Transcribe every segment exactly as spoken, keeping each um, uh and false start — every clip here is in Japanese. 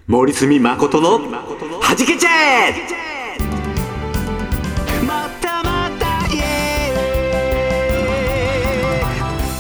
森住誠のはじけちゃえ。またまたイエーイ。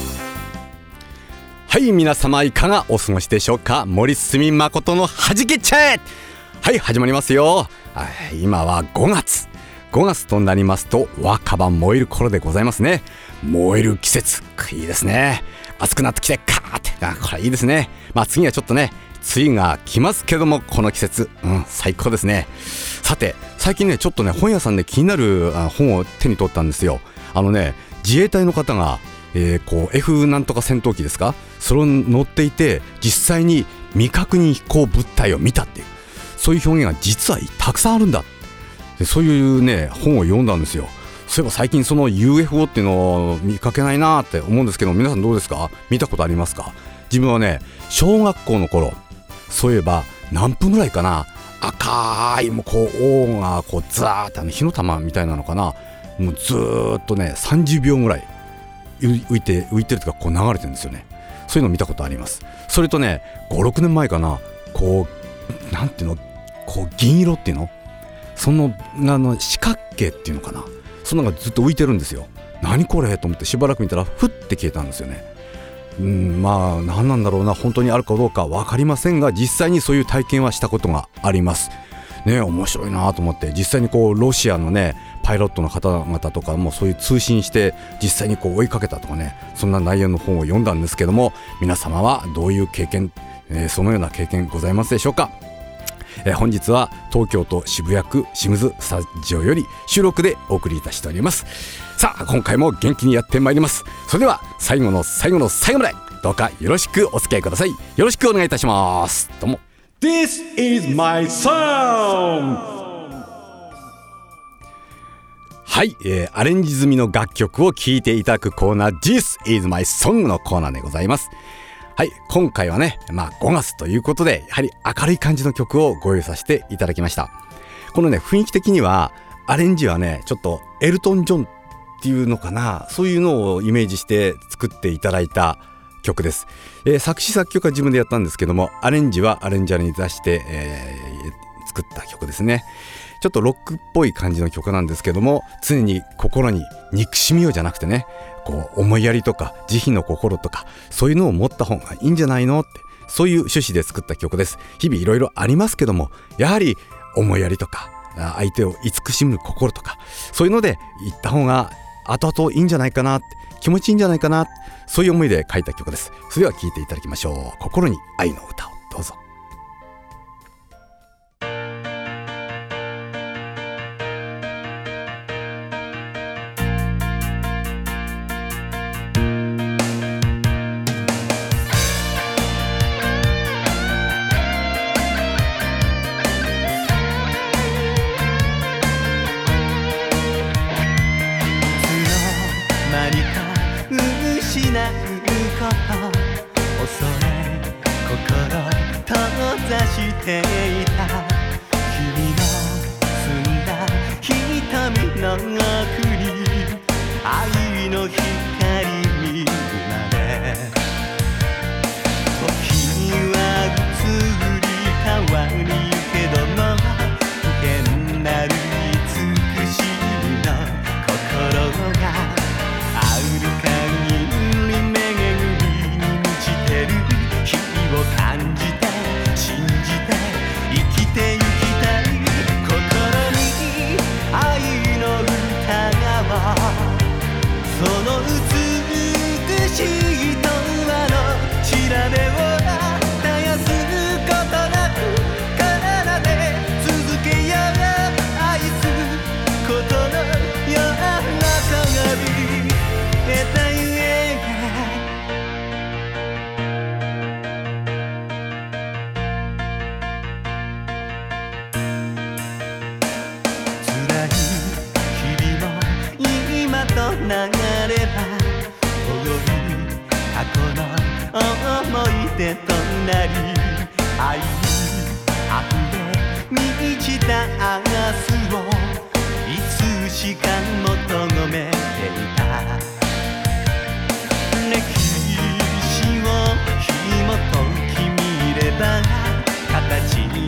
はい、皆様いかがお過ごしでしょうか。森住誠のはじけちゃえ。はい、始まりますよ。今はごがつごがつとなりますと若葉燃える頃でございますね。燃える季節、いいですね。暑くなってきてカーって、あ、これいいですね。まあ次はちょっとね梅雨が来ますけども、この季節、うん、最高ですね。さて最近ねちょっとね本屋さんで気になる本を手に取ったんですよ。あのね自衛隊の方が、えー、こう F なんとか戦闘機ですか、それを乗っていて実際に未確認飛行物体を見たっていう、そういう表現が実はたくさんあるんだ。でそういうね本を読んだんですよ。そういえば最近その ユーエフオー っていうのを見かけないなって思うんですけど、皆さんどうですか？見たことありますか？自分はね小学校の頃、そういえば何分ぐらいかな、赤いもうこう王がこうザーってあの火の玉みたいなのかな、もうずーっとねさんじゅうびょうぐらい浮いて浮いてるとかこう流れてるんですよね。そういうの見たことあります。それとねごろくねんまえかな、こうなんていうの、こう銀色っていうの、そのあの四角形っていうのかな、そんなのがずっと浮いてるんですよ。何これと思ってしばらく見たらふって消えたんですよね。うん、まあ何なんだろうな、本当にあるかどうか分かりませんが、実際にそういう体験はしたことがありますね。面白いなと思って、実際にこうロシアのねパイロットの方々とかもそういう通信して実際にこう追いかけたとかね、そんな内容の本を読んだんですけども、皆様はどういう経験、えー、そのような経験ございますでしょうか。えー、本日は東京都渋谷区清水スタジオより収録でお送りいたしております。さあ今回も元気にやってまいります。それでは最後の最後の最後までどうかよろしくお付き合いください。よろしくお願いいたします。どうも。 This is my song。 はい、えー、アレンジ済みの楽曲を聴いていただくコーナー This is my song のコーナーでございます。はい、今回はね、まあごがつということでやはり明るい感じの曲をご用意させていただきました。このね雰囲気的にはアレンジはねちょっとエルトン・ジョンっていうのかな、そういうのをイメージして作っていただいた曲です。えー、作詞作曲は自分でやったんですけども、アレンジはアレンジャーに出して、えー、作った曲ですね。ちょっとロックっぽい感じの曲なんですけども、常に心に憎しみをじゃなくてね、こう思いやりとか慈悲の心とかそういうのを持った方がいいんじゃないのって、そういう趣旨で作った曲です。日々いろいろありますけども、やはり思いやりとか相手を慈しむ心とかそういうので言った方が後々いいんじゃないかなって、気持ちいいんじゃないかな、そういう思いで書いた曲です。それでは聴いていただきましょう。心に愛の歌をどうぞ。 していた君の澄んだ瞳の奥に愛の光に生まれ、時は移り変わりけども変なる慈しみの心がある限り巡りに満ちてる日々を感じて信じて生きてゆきたい、心に愛の歌がその美しい童話の調べを絶やすことなく奏で続けよう、愛すことのような鏡得たゆえが辛い日々も今と流れば遠い過去の思い出となり、愛に溢れ満ちた明日をいつしか求めていた、歴史を紐解き見れば形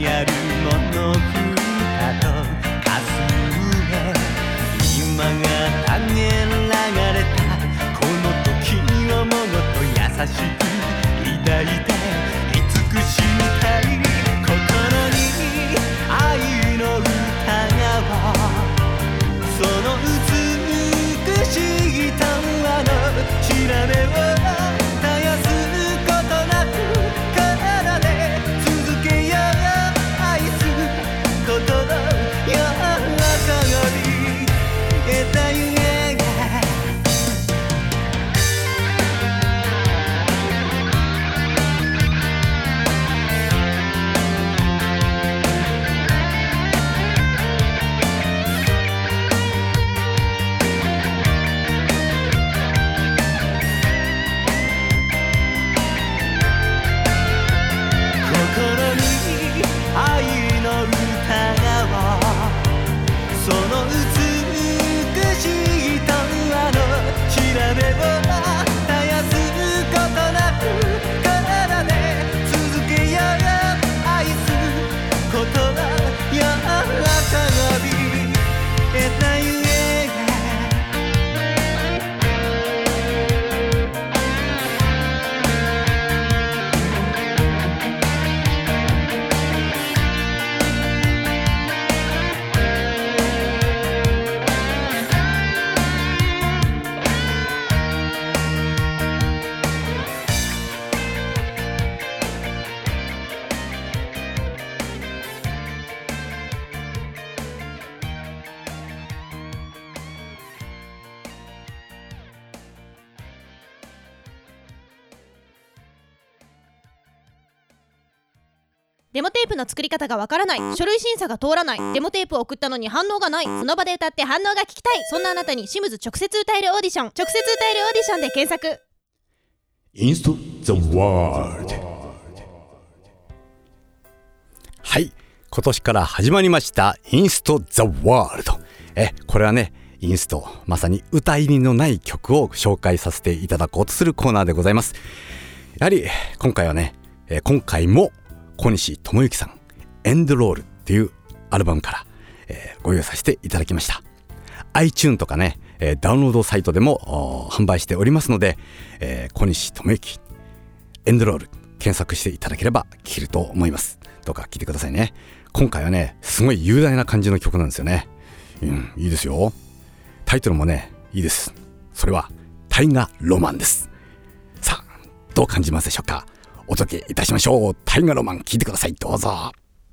デモテープの作り方がわからない、書類審査が通らない、デモテープを送ったのに反応がない、その場で歌って反応が聞きたい、そんなあなたにシムズ直接歌えるオーディション、直接歌えるオーディションで検索。 インスト The World。 はい、今年から始まりましたインスト The World。 えこれはね、インスト、まさに歌入りのない曲を紹介させていただこうとするコーナーでございます。やはり今回はね、え今回も小西智之さんエンドロールっていうアルバムから、えー、ご用意させていただきました。 iTunes とかね、えー、ダウンロードサイトでも販売しておりますので、えー、小西智之エンドロール検索していただければ聴けると思います。どうか聴いてくださいね。今回はね、すごい雄大な感じの曲なんですよね。うん、いいですよ。タイトルもね、いいです。それは大河ロマンです。さあ、どう感じますでしょうか。お届けいたしましょう。大河ロマン、聴いてください。どうぞ。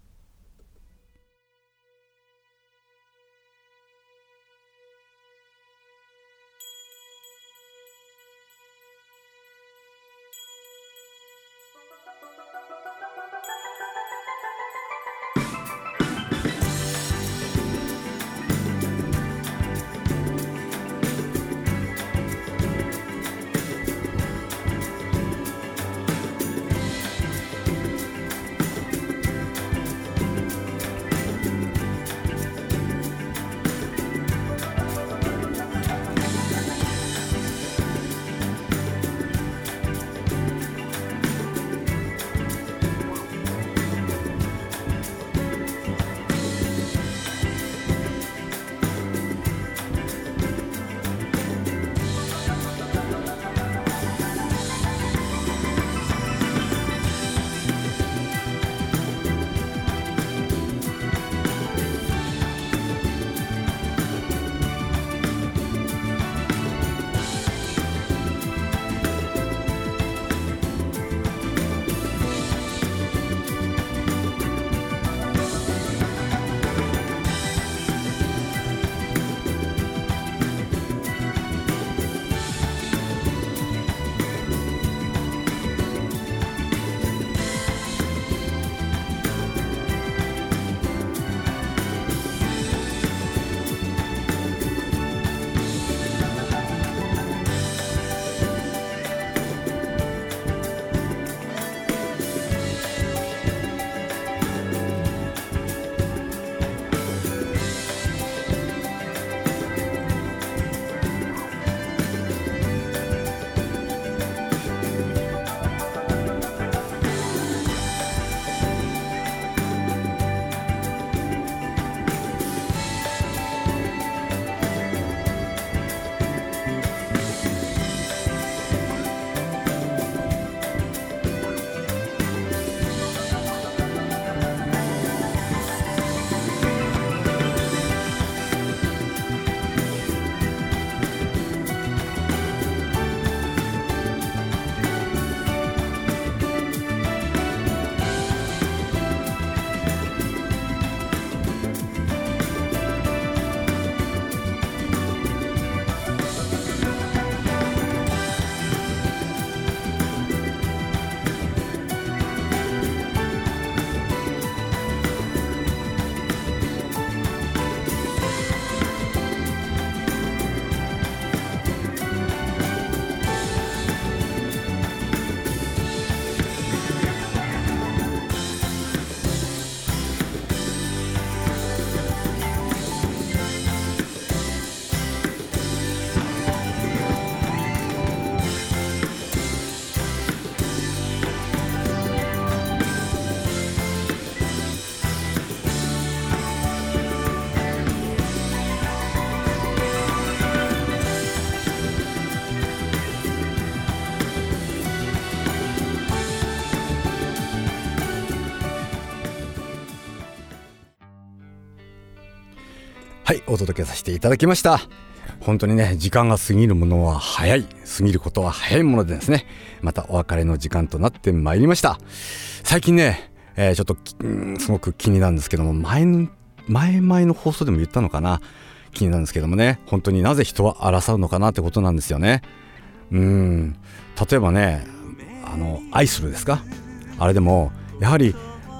はい、お届けさせていただきました。本当にね、時間が過ぎるものは早い、過ぎることは早いものでですね、またお別れの時間となってまいりました。最近ね、えー、ちょっと、うん、すごく気になるんですけども、前の前々の放送でも言ったのかな、気になるんですけどもね、本当になぜ人は争うのかなってことなんですよね。うーん例えばね、あの愛するですか、あれでもやはり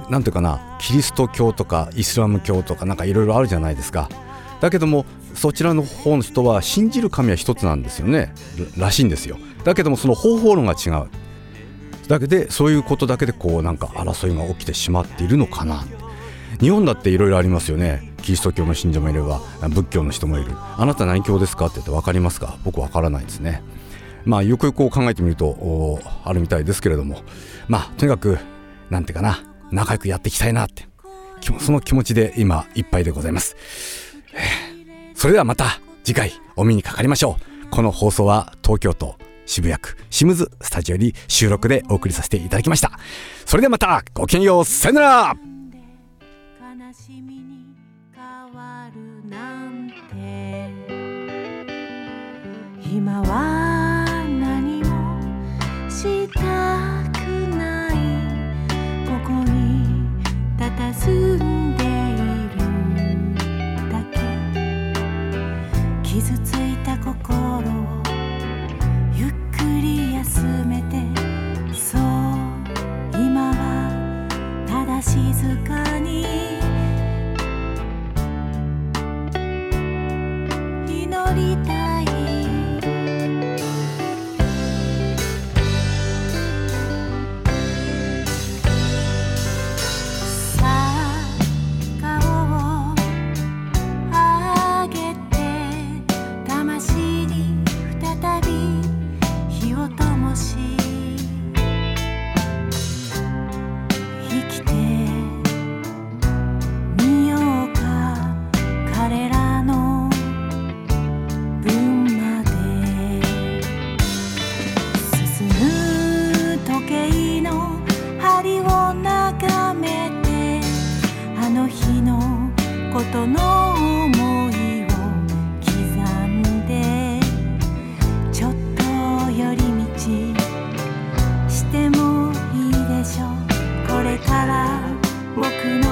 なんていうかな、キリスト教とかイスラム教とかなんかいろいろあるじゃないですか。だけどもそちらの方の人は信じる神は一つなんですよね、らしいんですよ。だけどもその方法論が違うだけで、そういうことだけでこうなんか争いが起きてしまっているのかな。日本だっていろいろありますよね。キリスト教の信者もいれば仏教の人もいる。あなた何教ですかって言って分かりますか？僕分からないですね。まあよくよく考えてみるとあるみたいですけれども、まあとにかくなんていうかな、仲良くやっていきたいなって、その気持ちで今いっぱいでございます。それではまた次回お目にかかりましょう。この放送は東京都渋谷区シムズスタジオより収録でお送りさせていただきました。それではまたごきげんよう、さよなら。 悲しみに変わるなんて、今は何もしたくない、ここに佇んでいるだけ、傷ついた心をゆっくり休めて、そう今はただ静かに祈りたい。さあ顔を上げて、魂に再び火を灯し、生きてみようか、彼らの分まで。進む時計の針を眺めて、あの日のことの思いを刻んで、ちょっと寄り道してもいいでしょう。これから僕の